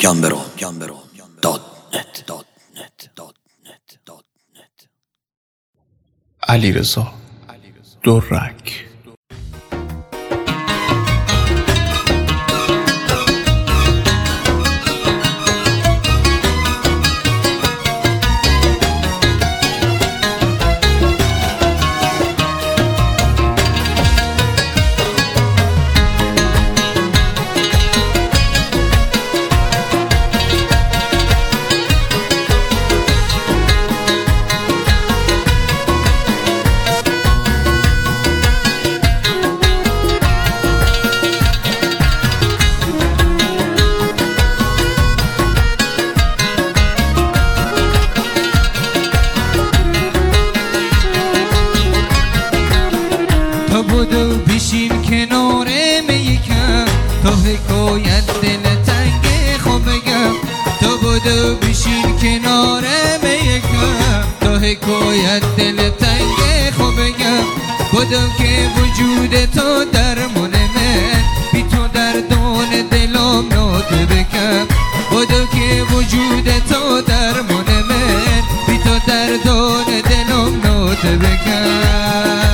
gambero.net علیرضا درک. تو بودو بشین کنار میکم تو حکایت دل تنگ خو بگم تو بودو بشین کنار میکم تو حکایت دل تنگ خو بگم بودو که وجود تو درمون من بی تو دردون دلم نات بکم بودو که وجود تو درمون من بی تو دردون دلم نات بکم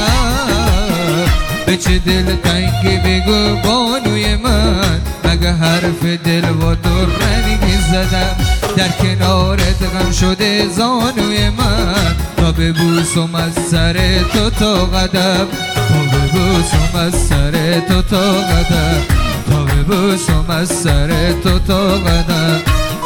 به چه دل تنگی بگو بانوی من مگه حرف دل و تو رنگی زدم در کنارت غم شده زانوی من تا ببوسم از سر تو تا قدم تا ببوسم از سر تو تا قدم تا ببوسم از سر تو تا قدم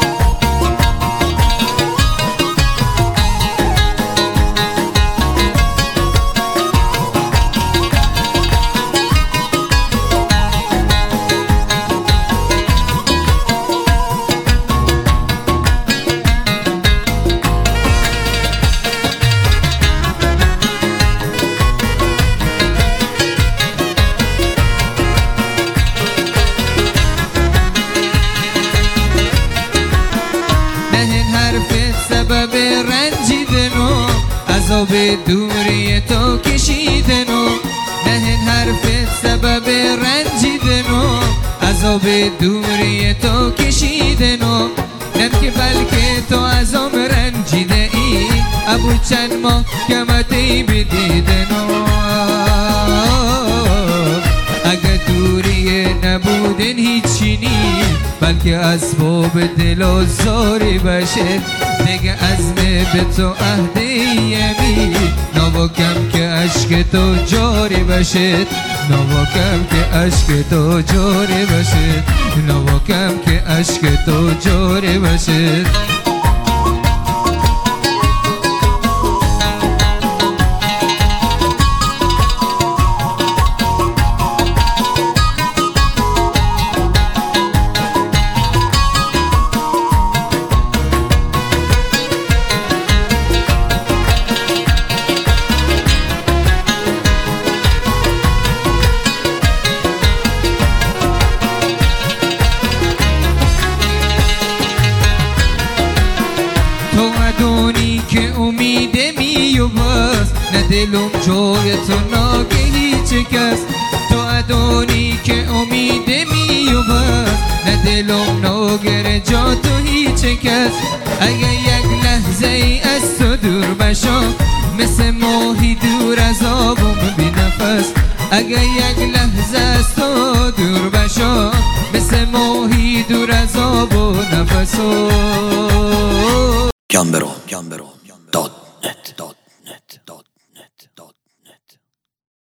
سبب رنجیدنو عذاب دوری تو کشیدنو نه این حرفت سبب رنجیدنو عذاب دوری تو کشیدنو نه که بلکه تو ازم رنجیده ای ابو چند ماه کمتی بدیدنو اگه دوری نبودن هیچی نی بلکه اسباب دل و زاری بشه دیگه عزم به تو عهد یمی نواکم که عشق تو جاری بشه نواکم که عشق تو جاری بشه نواکم که عشق تو جاری بشه تو ادونی که امیده میو باز نه دلم جای تو ناگهی چکست تو ادونی که امیده میو باز نه دلم ناگره جا تو هیچ کس اگه یک لحظه ای از تو دور بشم مثل ماهی دور از آبم بی نفس اگه یک لحظه از تو دور بشم مثل ماهی دور از آب و نفس gambero.net